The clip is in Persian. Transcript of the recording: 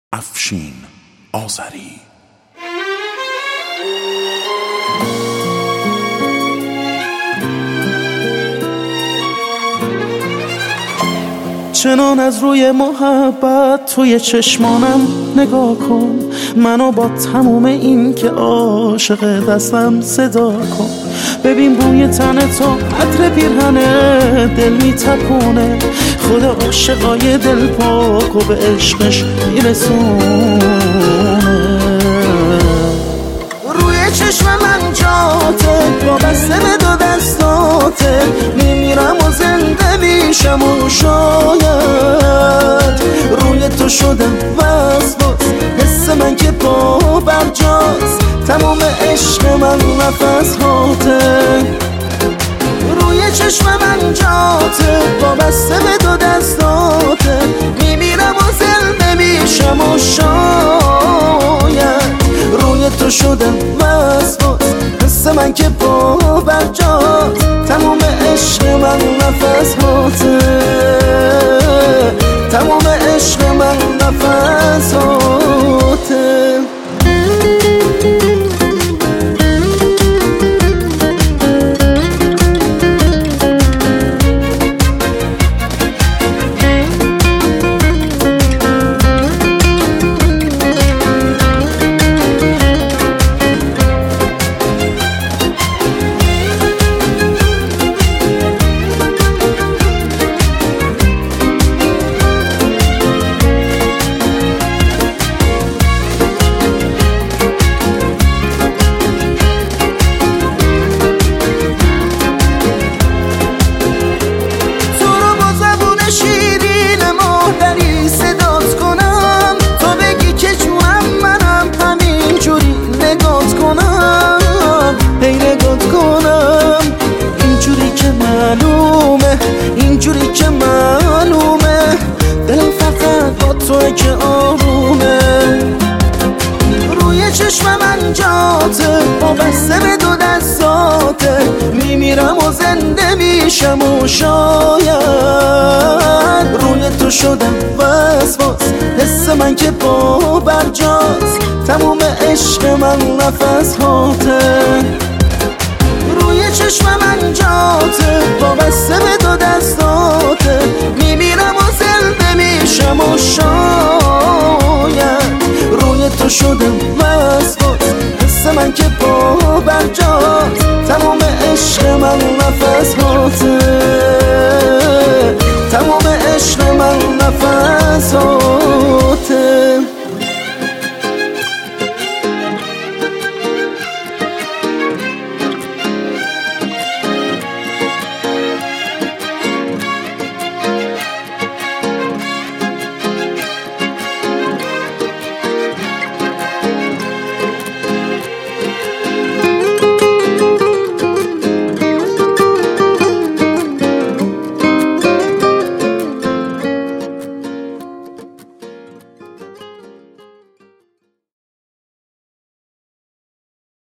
افشین آذری. چنان از روی محبت توی چشمانم نگاه کن، منو با تموم این که عاشق دستم صدا کن. ببین بوی تن تو عطر پیرهنه دل میتپونه، خدا عاشقای دل پاک و به عشقش میرسونه. روی چشم من جاته وابسته به دو دستاته، میمیرم و زنده میشم و شاید روی تو شدم وسواس، حس من که پا برجاست، تمام عشق من نفس هاته. روی چشم من جاته وابسته به دو دستاته، میمیرم و زنده میشم و شاید روی تو شدم وسواس، حس من که پا برجاست، تمام عشق من نفس هاته، تمام عشق من نفس هاته. اینجوری که معلومه دلم فقط با توی که آرومه. روی چشم من جاته وابسته به دو دستاته، میمیرم و زنده میشم و شاید روی تو شدم وسواس، حس من که پا برجاست، تموم عشق من نفس هاته. روی چشم من جاته وابسته به دو دستاته، میمیرم و زنده میشم و شاید روی تو شدم وسواس، حس من که پا برجاست، تمام عشق من نفس هاته، تمام عشق من نفس هاته.